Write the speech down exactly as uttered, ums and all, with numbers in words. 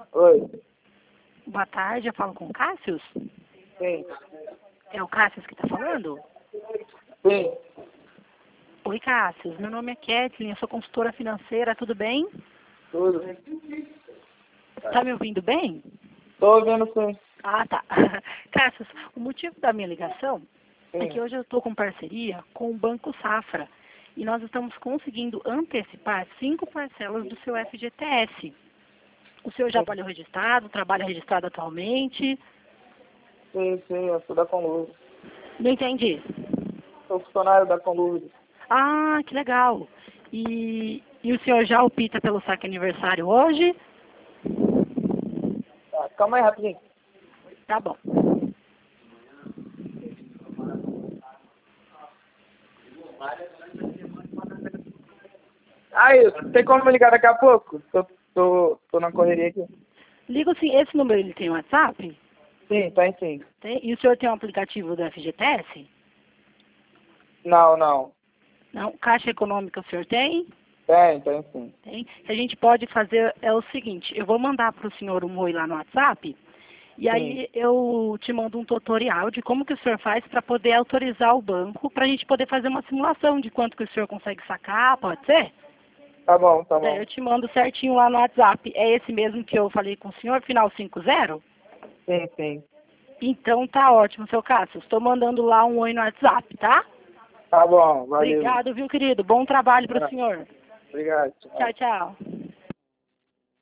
Oi. Boa tarde, eu falo com o Cássio? Sim. É o Cássio que está falando? Sim. Oi, Cássio. Meu nome é Kathleen, eu sou consultora financeira, tudo bem? Tudo. Tá me ouvindo bem? Tô ouvindo sim. Ah, tá. Cássio, o motivo da minha ligação é Sim. que hoje eu estou com parceria com o Banco Safra e nós estamos conseguindo antecipar cinco parcelas do seu F G T S. O senhor já trabalhou registrado, trabalha registrado atualmente? Sim, sim, eu sou da Conluz. Não entendi. Sou funcionário da Conluz. Ah, que legal. E, e o senhor já opta pelo saque aniversário hoje? Tá, calma aí rapidinho. Tá bom. Aí, tem como me ligar daqui a pouco? Tô, tô, tô na correria aqui. Ligo sim, esse número ele tem WhatsApp? Sim, tem sim. Tem? E o senhor tem um aplicativo do F G T S? Não, não. Não. Caixa Econômica o senhor tem? Tem, tem sim. Tem. O que a gente pode fazer é o seguinte, eu vou mandar para o senhor um oi lá no WhatsApp, e aí eu te mando um tutorial de como que o senhor faz para poder autorizar o banco, para a gente poder fazer uma simulação de quanto que o senhor consegue sacar, pode ser? Tá bom, tá Daí bom. eu te mando certinho lá no WhatsApp. É esse mesmo que eu falei com o senhor, final cinco zero? Sim, sim. Então tá ótimo, seu Cássio. Estou mandando lá um oi no WhatsApp, tá? Tá bom, valeu. Obrigado, viu, querido? Bom trabalho para o Ah, senhor. Obrigado. Tchau. Tchau, tchau.